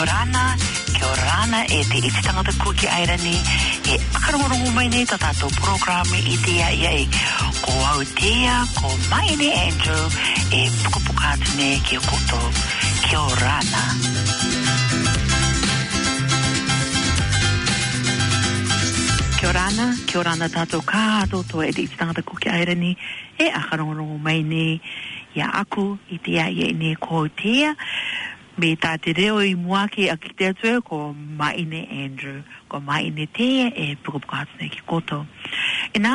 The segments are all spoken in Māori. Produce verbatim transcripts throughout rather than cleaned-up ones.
Kia orana, kia orana e te iti tangata kuki airani e akarongorongo mai nei ta tātou programe i te ia e ko Autea, ko Maine Andrew e pukapuka atu ne ki o koto. Kia orana. Kia orana, kia orana tātou kātoto e te iti tangata kuki airani e akarongorongo mai nei ia aku i te ia e ne ko Autea. Me tā te reo i muake a ki te atua ko Maine Andrew, ko Maine te e pukapuka atu ne ki koto. E nā,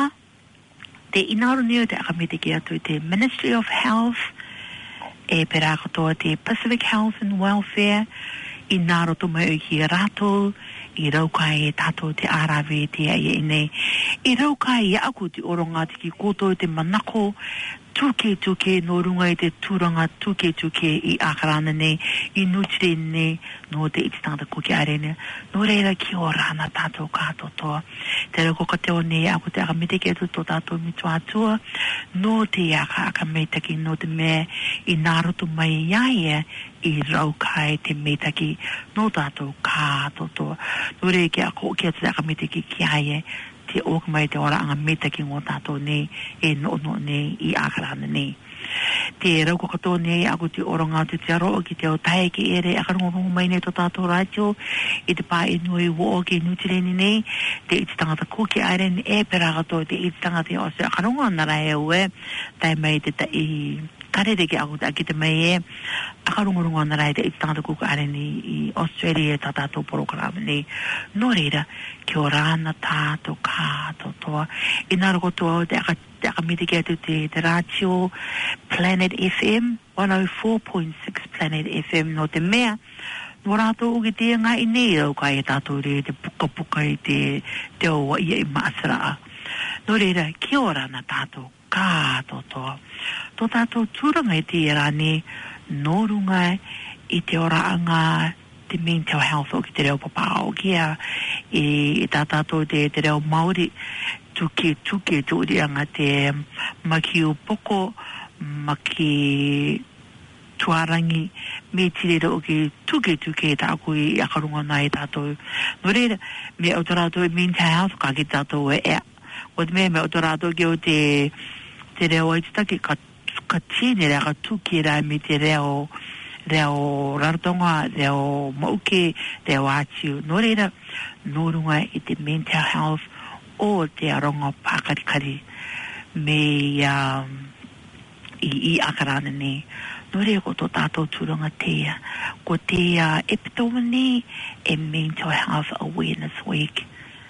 te inaro neo te akamete ki atu te Ministry of Health, e pera katoa te Pacific Health and Welfare, i nā roto mai ki rato, i raukai e tātou te arawe te ai e nei. I raukai i aku te oronga te ki koto te manako, tuke tuke no runga i te turanga tuke tuke i akarana nei, i nutire nei, no te ititangata kuki arene. No reira ki o rana tātou kātotoa. Te rau koka teo nei, ako te akamete ki atu tō tātou mitu atua, no te aka akametaki no te mea i nāroto mai iaia i raukai te metaki no tātou kātotoa. No reira ki ako ki atu te akametaki ki aia, te oka mai te ora anga meta ki ngō tātou nei, e no no nei, i akarana nei. Te rau kakato nei, ako te oronga te te aroa ki te o tae ki ere, akarongorongo mai nei tō tātou rātio, i te pā e nui wo ki nutireni nei, te iti tangata kuki aeren e perakato, te iti tangata o se akarongo nara e ue, tai mai te ta i karere ki ako te akita mai e, akarongorongo nara e te iti tangata kuki aeren i Australia tā tātou program nei. No reira, ki o rāna tātou kātotoa. I nara kotoa te aka te akamete ki atu te, te rātio Planet F M, one oh four point six Planet F M no te mea. No rātou uki te ngā i nei rau kai e tātou re te puka puka i te te o ia i maasraa. No reira, ki o rāna tātou kātotoa. Tō tātou tūranga i te rāne, no runga i te oraanga te mental health o ki te reo papa o kia i tā tātou te, te reo Māori tuke tuke tūrianga te maki o poko, maki tuarangi, me tirera o ki tuke tuke tā koe i akarunga nai tātou. No reira, me o tō i mental health ka ki tātou e ea. O te mea me o tō rātou ki o te, te reo aititaki ka, ka tēne rea ka tuke rai me te reo reo rarotonga, reo mauke, reo atiu. No reira, no runga i te mental health o te aronga pākarikari me um, i, i akarana nei. No reira ko tō tātou tūranga tea. Ko te uh, epitoma nei e Mental Health Awareness Week.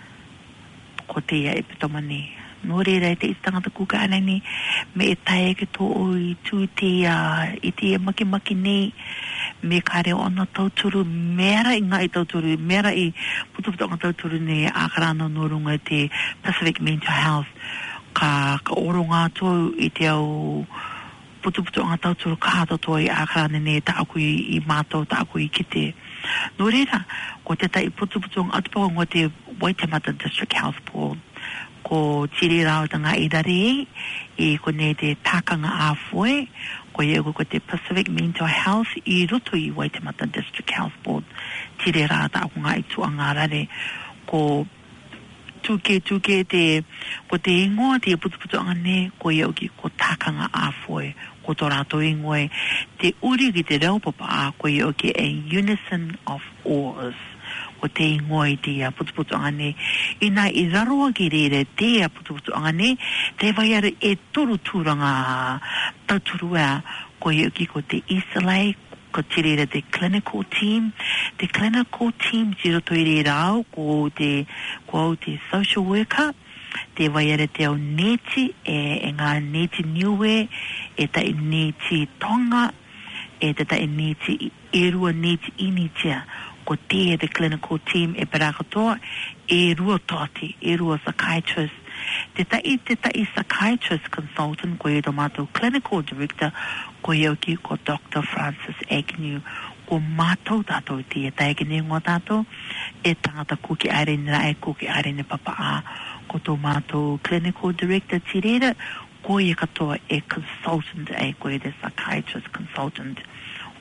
Ko te uh, epitoma nei. No reira i te tangata kuka ana nei, me e tae ke tō o i tū te uh, i te maki maki nei, me kare ona tauturu, mera i ngā i tauturu, mera i putuputu ngā tauturu nei, ākarana no runga te Pacific Mental Health, ka, ka oro ngā tō i te au putuputu ngā tauturu kāta tō i ākarana nei, ta aku i, i mātou, ta aku i kite. No reira, ko te tai putuputu ngā atupaka ngō te Waitemata District Health Board, ko tiri rao ta ngā idare e ko ne te tākanga āwhoe, ko e ko te Pacific Mental Health i roto i Waitemata District Health Board, tiri rao ta ako ngā i tua ngā rare, ko tuke tuke te, ko te ingoa te putuputu anga ne, ko e ki ko tākanga āwhoe, ko tō rātou ingoe, te uri ki te reo papa a, ko e ki a unison of oars, o te ingoa i te uh, putuputu angane. I nā i raroa ki reire te uh, putuputu angane, te waiare e toru tūranga tauturua ko i uki ko te S L A, ko te reire te clinical team. Te clinical team zero to i reira au, ko te, ko au te social worker, te waiare te au neti, e, e ngā neti niue, e ta i neti tonga, e te ta i neti e rua neti initia, ko te the clinical team e perakatoa, e rua toti, e rua psychiatrist. Te tai te tai psychiatrist consultant ko e tomato clinical director ko e ki ko Doctor Francis Agnew, ko mātou tātou te e tai kene ngō tātou, e tangata kuki are nira e kuki are ne papa a, ko tō mātou clinical director tirera, ko e katoa e consultant e ko e the psychiatrist consultant.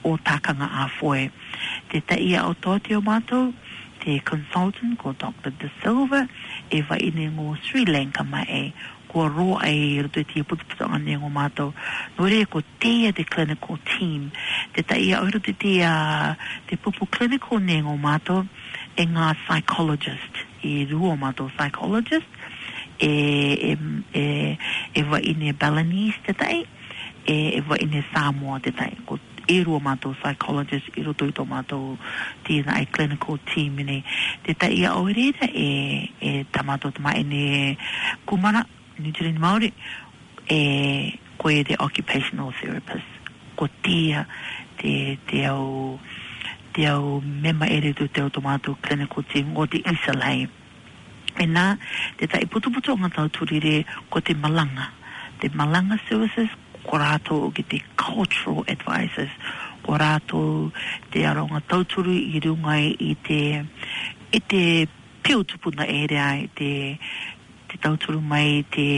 o takanga a foe. Te taia o tō te o mātou, te consultant ko Doctor De Silva, e vai ine ngō Sri Lanka mai e, ko roa e roto tia putuputonga ne ngō mātou. No rea ko tea te clinical team, te taia o roto tia te pupu clinical ne ngō mātou, e ngā psychologist, e rua mātou psychologist, e, e, e, e vai ine Balinese te tai, e, e vai ine Samoa te tai, ko e rua mātou psychologist, e roto i tō mātou tina ai clinical team ine. Te taia o reira e, e ta mātou te mai ine kumara, New Zealand Māori, e koe e te occupational therapist, ko tia te, te au, te au mema ere tu te au tō mātou clinical team, o te isalai. E nā, te tai putuputu o ngā tau turire ko te malanga. Te malanga services, ko rātou ki te cultural advisors, ko rātou te aronga tauturu i rungai i te, i te piutupuna ere ai, te, te tauturu mai te,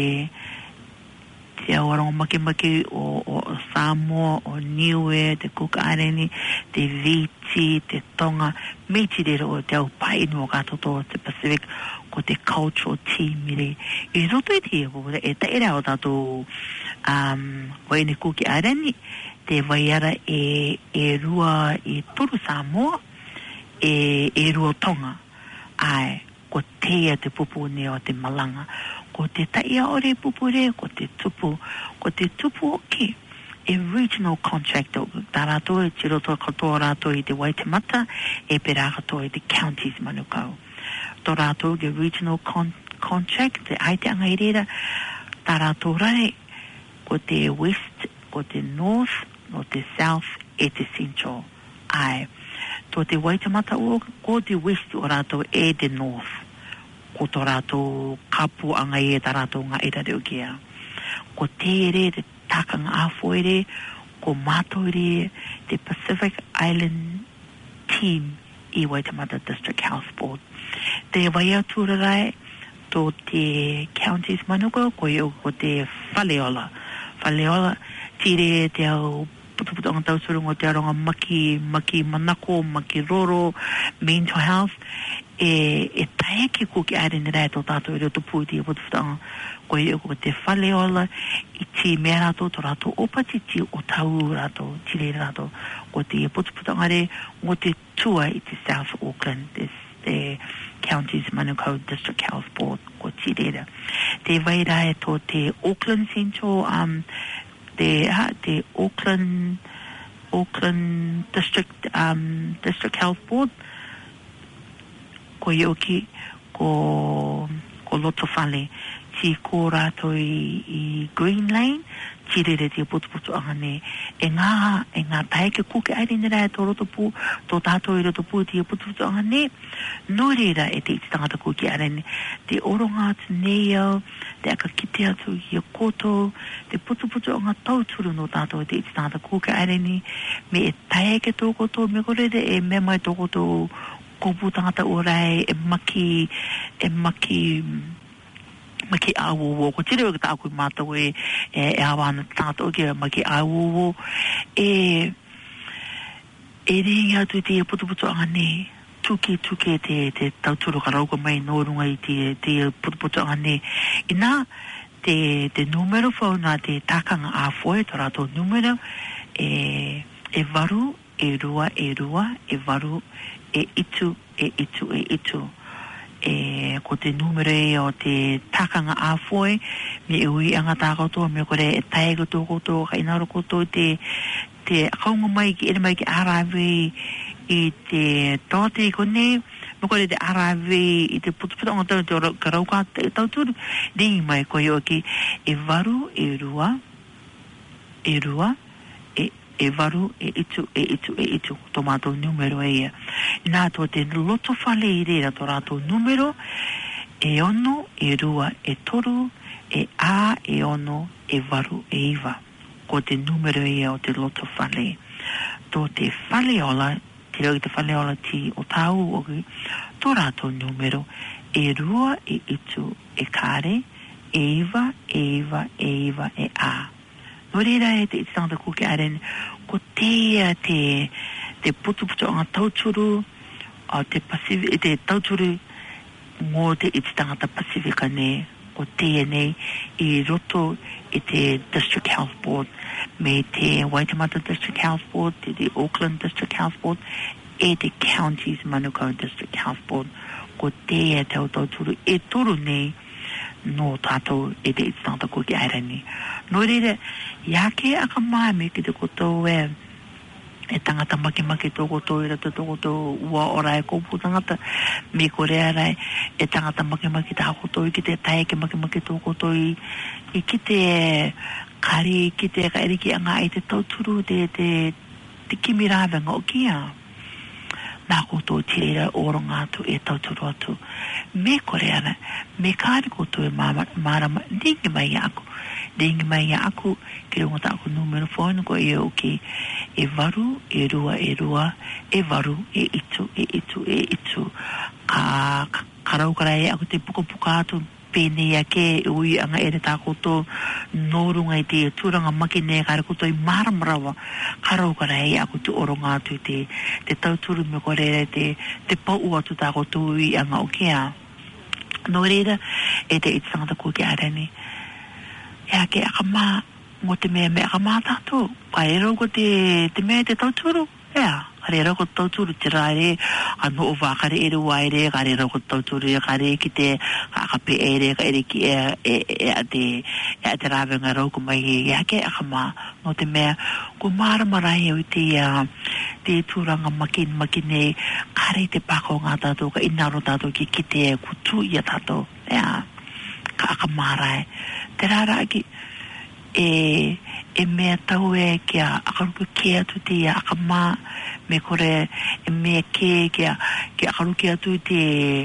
te awaronga makemake o, o, o Samoa, o Niue, te Cook Island, te Viti, te Tonga, me te rero o te au pai no katoto, te Pacific, ko te cultural team ire. I roto i te evo, e ta ere o tātou um, wai ne Cook Island, te waiara e, e rua i turu Samoa, e, e rua Tonga, ai, ko tea te pupu ne o te malanga, ko te taia ore pupure, ko te tupu, ko te tupu oki, e regional contractor, tā rātou e tiroto katoa rātou i te Waitemata, e pe rātou i te counties manukau. Tō rātou te regional con contract, te aiteanga i reira, tā rātou rare, ko te west, ko te north, no te south, e te central. Ai, tō te Waitemata o, ko te west o rātou e te north. Ko tō rātou kapu anga e tā rātou ngā ira reo kia. Ko te ere, te tākanga āwhoere, ko mātou ere, te Pacific Island team i Waitemata District Health Board. Te waia tūrarai, tō te counties manuka, ko i ko te Whaleola. Whaleola, tire te au putuputonga tausurungo te aronga maki, maki manako, maki roro, mental health, e, e taeke ko ki aere ni rai tō tātou e roto pūti e putuputonga, ko i ko te Whaleola, i ti mea rato, tō rato opati ti o tau rato, tire rato, ko te putuputonga re, ngo te tua i te South Auckland, te, te counties Manukau District Health Board, ko tire. Te wairai tō te Auckland Central, um, te ha te Auckland Auckland District um District Health Board ko yoki ko ko loto fale ti ko rato i, i Green Lane ti re te putu angane e ngā e ngā taike kuke aere nera e tō roto pū tō tātou i roto pū ti putu angane no reira e te iti tangata kuke aere te oronga atu neio te aka kite atu i a koto te putu putu anga tauturu no tātou e te iti tangata kuke aere me e taike tō koto me kore re e me mai tō koto kopu tangata orai e maki e maki maki awo ko tire ka aku mata we e awana tato ke maki awo e e ringa tu te putu putu angane tuki tuki te te tauturu ka rauka mai no runga i te te putu putu angane ina te te numero phone na te takanga a foi to rato numero e e varu e rua e rua e varu e itu e itu e itu e ko te numero e o te takanga a foi me ui anga tākoto me kore e tae koto koto ka inaro koto te te kaunga mai ki ere mai ki R I V i te tōte kone me kore te R I V i te putuputonga tau te karauka te tauturu ringi mai ko yo ki e varu e rua e rua e e varu e itu e itu e itu tō mātou numero e ia. Nā tō te loto whale i reira tō rātou numero e ono, e rua, e toru, e a, e ono, e varu, e iwa. Ko te numero e ia o te loto whale. Tō te whaleola, te reo i te whaleola ti o tāu o ki, tō rātou numero e rua, e itu, e kare, e iwa, e iwa, e iwa, e a. no reira e te i tangata kuki areni ko te te te putu putu anga tauturu o te Pacific te tauturu ngō te i tangata Pacifica ne ko te nei i roto i te District Health Board me te Waitemata District Health Board te te Auckland District Health Board e te Counties Manukau District Health Board ko te e tau tauturu e toru nei no tātou e te i tangata kuki areni no reira iake aka mai ki te kotou e e tangata maki maki tōko tō i rata tōko tō ua ora e kōpū tangata me kore arai e tangata maki maki tāko tō i ki te tae ke maki maki tōko tō i i ki te kari ki te ka eriki anga i te tauturu te te te kimi rāwenga o kia nā kōtō tirera oronga atu e tauturu atu me kore arai me kāri kōtō e mārama ningi mai aku Dengi mai aku ke runga ta aku numero phone ko e o ki e varu e rua e rua e varu e itu e itu e itu ka karau karai aku te puka puka atu pene ya ke ui anga ere ta koto norunga i te turanga maki ne kare koto i maramarawa karau karai aku te oronga atu te te tauturu me kore te te pau atu ta koto i anga o kia no reira e te itangata kuki arani ya ke akama mo te mea me akama tātou ka e rau ko te te mea te tauturu ya ka re rau ko tauturu te rare ano o wā kare ere waere ka re rau ko tauturu ka re ki te ka akape ere ka ere ki e e a te e a te rāwenga rau ko mai ya ke akama mo te mea ko mara marai o te te tūranga makin makine ka re te pako ngā tātou ka inaro tātou ki ki te kutu ia tātou ya ka akamarai te rara ki e e mea tau e kia akaruku ke atu te akama me kore e mea ke kia ke akaruki atu te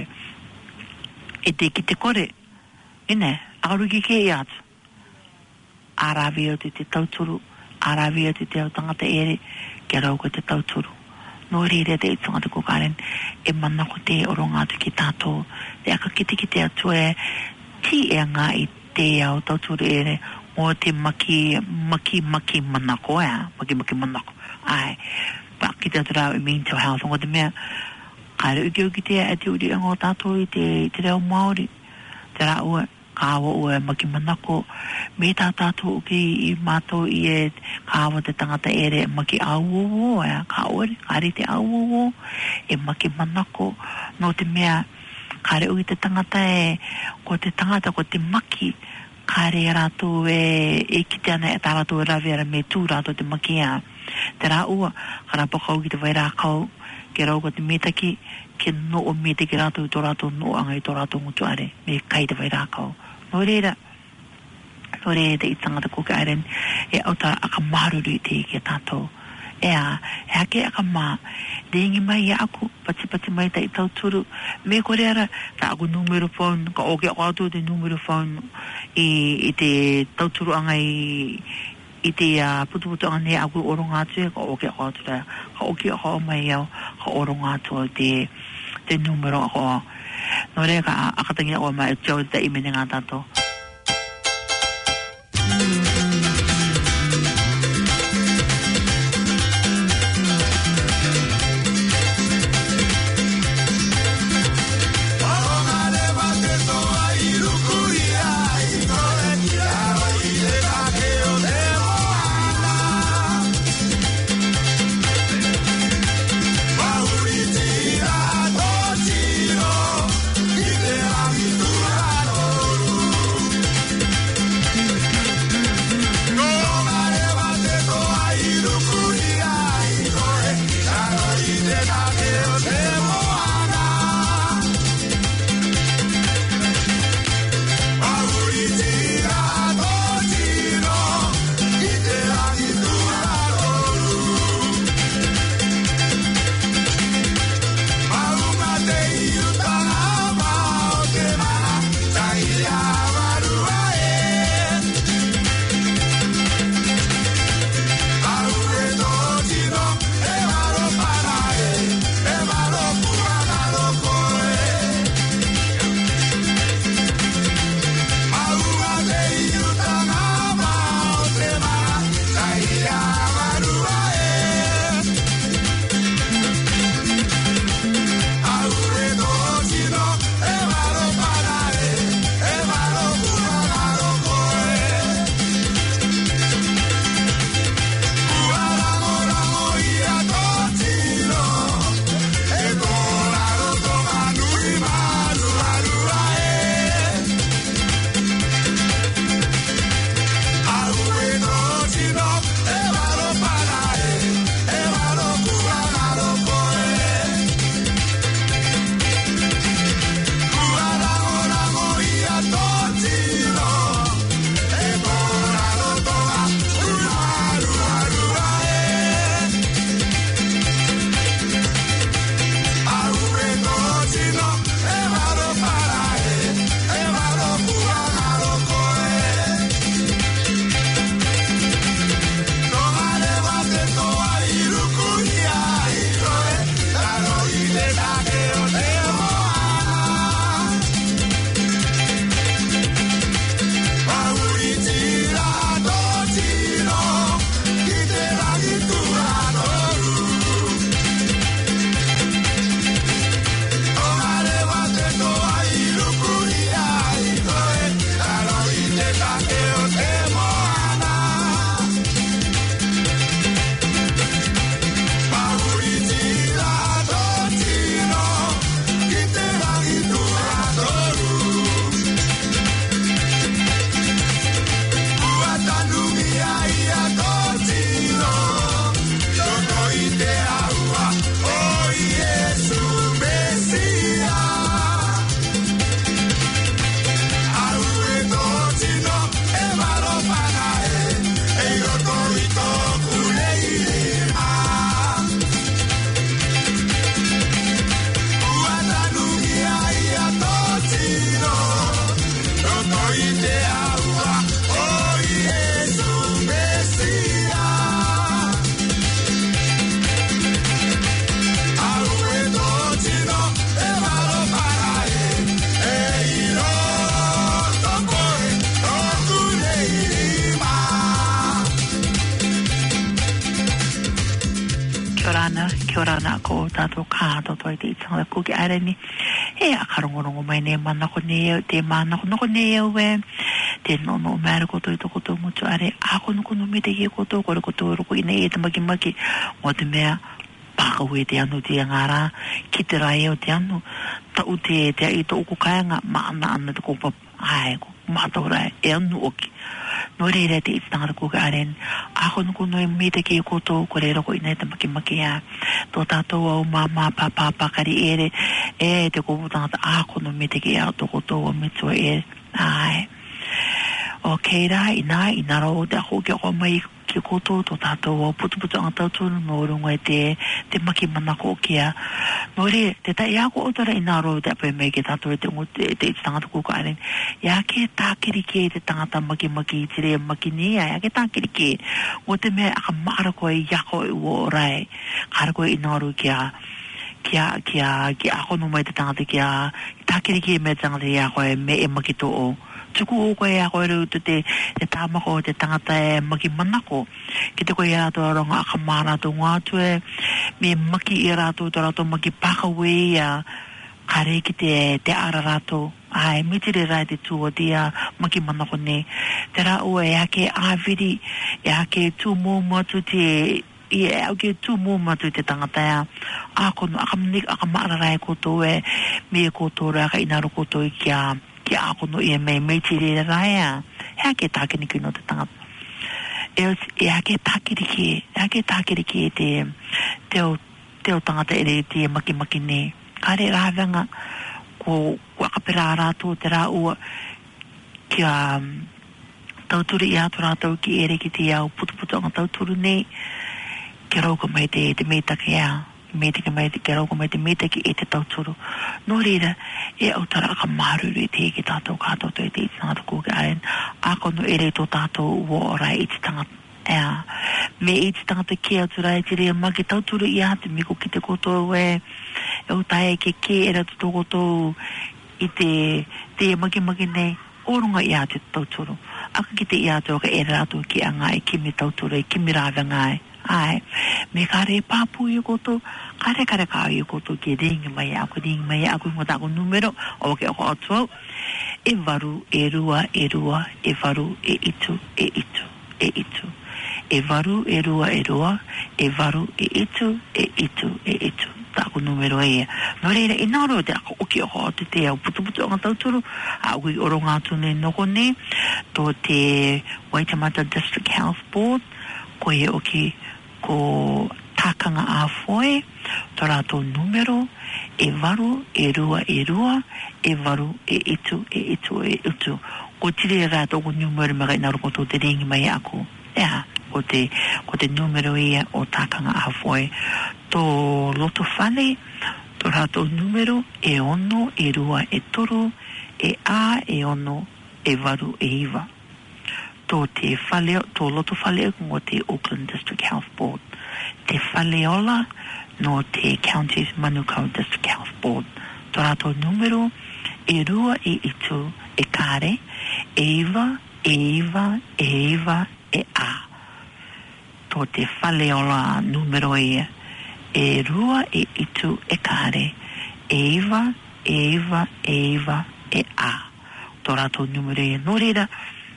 e te ki te kore ine akaruki ke i atu arawi atu te tauturu arawi atu te au tangata ere kia rau ko te tauturu no rere te i tangata ko karen e mana ko te oronga atu ki tātou te aka kite ki te atu e ti e ngā i te au tauturu ere o te maki maki maki manako e maki maki manako ai pa ki te atura i mental health o te mea kare uki uki te e te uri ango tātou i te te reo Māori te rā ua kāwa ua maki manako me tā tātou uki i mātou i e kāwa te tangata ere maki auowo e ka ori kare te auowo e maki manako no te mea kare uki te tangata e ko te tangata ko te maki kare rātou e e ki te ana e tā rātou e rawe ara me tū rātou te makia te rā ua ka rā pakau ki te vai rākau ke rau ka te metaki ke no o metaki rātou i tō rātou no anga i tō rātou ngutu are me kai te vai rākau no reira no reira te i tangata ko ka aren e auta aka maruru i te i ke tātou ea, e hake aka mā rengi mai a aku, pati pati mai ta i tauturu me kore ara, ta aku numero phone ka oke ako atu te numero phone i, i te tauturu anga i i te uh, putu putu anga ne aku oronga atu ka oke ako atu ta ka oke ako mai au ka oronga atu te te numero ako no rea ka akatangi ako mai tau ta imene ngā tātou kia ora ana, kia ora ana ko tātou kātou toi te itanga ko ki areni. E a karongorongo mai ne mana ko ne te mana ko no ne we te no no mara ko toi to ko to mutu are a ko no ko no me te ki ko to ko ko to ro ko ine e te maki maki o te mea paka we te anu te ngara ki te rai o te anu ta u te te i to ko kainga ma ana ana te ko pa ai ko ma to rai e anu oki no re re te itanga ko ka aren a ko no ko no me te ki ko to ko re ro ko ine te maki maki ya to tato o mama papa pakari ere e te ko puta a ko no me te ki a to ko to o me to e ai okay ra ina ina ro te ko ki ko mai ki ko to to tato o putu putu ang tato no ro ngai te te maki mana ko kia no re te ta ya ko ora ina ro te pe me ki tato te mo te te tanga ko ka ren ya ke ta kiri ke te tanga ta maki maki tire maki ni ya ke ta kiri ke o te me a mara ko ya ko o rai har ko ina ro kia kia kia ki a ko no mai te tanga te kia ta kiri ke me tanga te ya ko me e maki to o tuku ko ya ko ru te te tama ko te tangata e maki manako ki te ko ya to ronga akamara to ngatu e me maki era to to rato maki pakawe ya kare ki te te ararato ai mitire rai te tu o dia maki manako ne te ra o e ake aviri e ake tu mo matu te e ake tu mo matu te tangata ya ako no akamnik akamara rai ko to e me ko to ra ka inaro ko to kia ki ako no e me me tire raia ha ke takini ki no te tanga e e ha ke takiri ki ha ke takiri ki te te o te o tanga te ere te maki maki ne kare ravanga ko ko kapera to te ra o ki a tauturi ia to rato ki ere ki te au putu putu ang tauturu ne ke ro ko mai te te me takia me te mai te kero ko mai te me te ki e te tauturu no rira e au tara ka maru ri te ki tātou kātou toi te itanga ko ka aren a ko no ere to tātou wo ora i te tanga e me i te tanga te kia tu rai te rea maki tauturu i ate mi ko ki te koto e e u tae ke ke era tu to koto i te te maki maki nei orunga i ate tauturu aka ki te i ate o ka e rato ki anga e kimi tauturu e kimi rāwe ngai ai me kare papu i koto kare kare ka i koto ki ringi mai aku ringi mai aku ngota ko numero o ke o ato e varu e rua e rua e varu e itu e itu e itu e varu e rua e rua e varu e itu e itu e itu ta ko numero e no re e no ro te o ke o te te au putu putu ngata turu a ui oronga tune no kone to te Waitemata District Health Board ko e o ki ko takanga a foi to rato numero e varu e rua e rua e varu e itu e itu e itu ko tire rato ko numero mai na ro to te ringi mai aku ya ko te ko te numero e o takanga a foi to loto fale to rato numero e ono e rua e toro e a e ono e varu e iva to te fale to loto fale ko te Auckland District Health Board te faleola no te Counties Manukau District Health Board to rato numero e rua e itu e kare eva eva eva e a to te faleola numero e e rua e itu e kare eva eva eva e a to rato numero e norira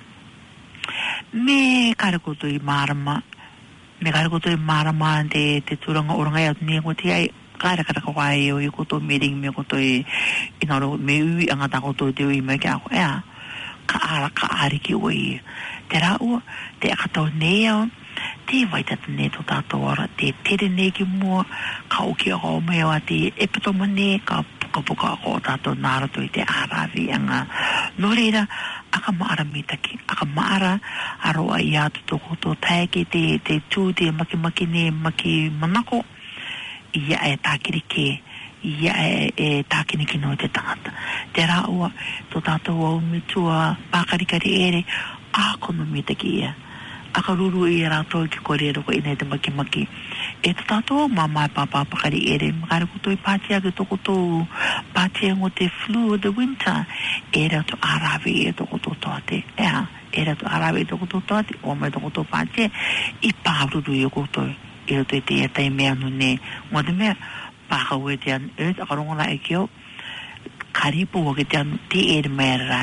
me kare koto i marama me kare koto i marama te te turanga oranga ia ni ko te ai kare kare ka wai o i koto meeting me koto i inaro me ui anga ta koto te ui me ka ko ia ka ara ka ari ki ui te ra u te akato neo te vai ta ne to ta to ora te te ne ki mo ka o ki o me o ati e poto mane ka puka puka ko ta to nara to i te ara vi anga no reira aka maara mitaki aka maara aroa i atu toko to taeke te te tū te maki maki ne maki manako ia e tākiri ke ia e, e tākini ki no te tangata te rā ua to tātou au mitua pākarikari ere ako no mitaki ia aka ruru i rātou ki korero ko ina te maki maki e to tātou mamai pāpā pakari ere makare koto i pātia ki toko tō pātia ngo te flu of the winter e rā to arawe e toko tō toate ea e rā to arawe e toko tō toate o mai toko tō pātia i pāruru i o koto e o te te tai mea no ne mo te mea pa ka we te an e ta rongo la e kio karipu o ke te an te e mea ra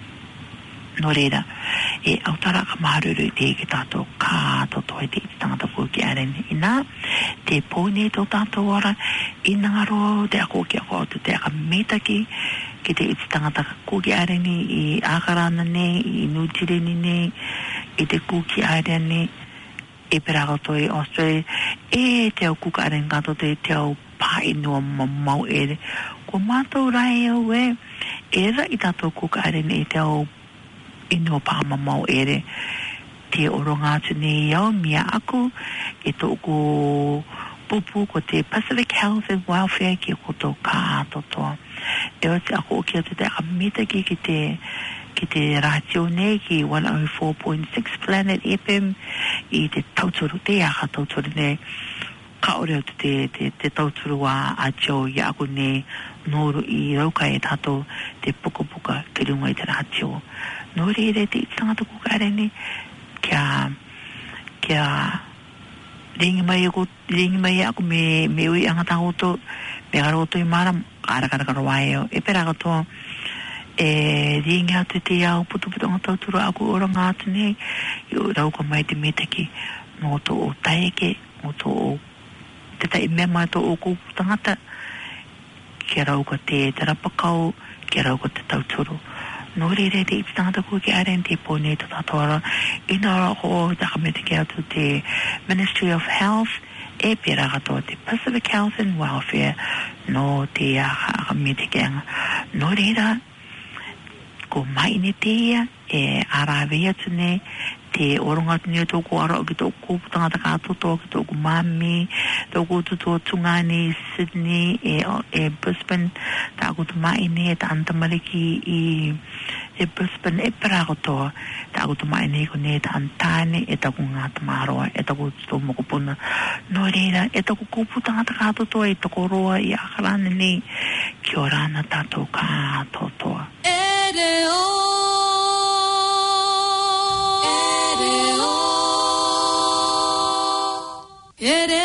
no reira e autara ka maruru te ke tato ka to to te tangata ko ki aren ina te pone to tato ora ina ngaro te ako ki ako te ka meta ki ki te tangata ko ki aren i akarana ne i nutire ne i te ko ki aren ne e perago to i Australia e te au kuka aren kato te te au pa ino mau ere ko mato rai au e era i tato kuka aren e te au ino pa mamau ere te oronga atu ne iau mia aku e tō ko pupu ko te Pacific Health and Welfare ki ko tō ka atotoa e o te ako o ki atu te akamita ki ki te ki te ratio ne ki one oh four point six Planet F M i te tauturu te aha tauturu ne ka ore atu te, te, te tauturu a a Joe i aku ne noru i rauka e tato te puka puka ki runga i te ratio no reire te tangata ko kare ni kia kia ringi mai ko ringi mai ako me me ui anga tangoto me garo to i mara ara kara kara wae e pera to e ringi atu te au putu putu ngata turu aku ora ngatu ne i rau ko mai te metaki no to o taeke no to o te tai me mai to o ko tangata kia rau ko te terapakau kia rau ko te tauturu no reire te tangata ko ki aren te pone to tatora ina ho ta kamete ki atu te Ministry of Health e pera to te Pacific Health and Welfare no te a kamete ki no reira ko mai ne te e arawe atu ne te oronga tuni tō ko ara ki tō ko tangata kato tō ki tō ko mami tō ko tō tō tungani Sydney e, e Brisbane tā ko tō mai ne tā antamariki i e Brisbane e pera ko tō tā ko tō mai ne ko ne tā antane e tā ko ngā tamaroa e tā ko tō mokopuna no reira e tā ko kupu tangata kato tō e tā ko roa i akarana ne ki o rana tātou kato tō e reo It is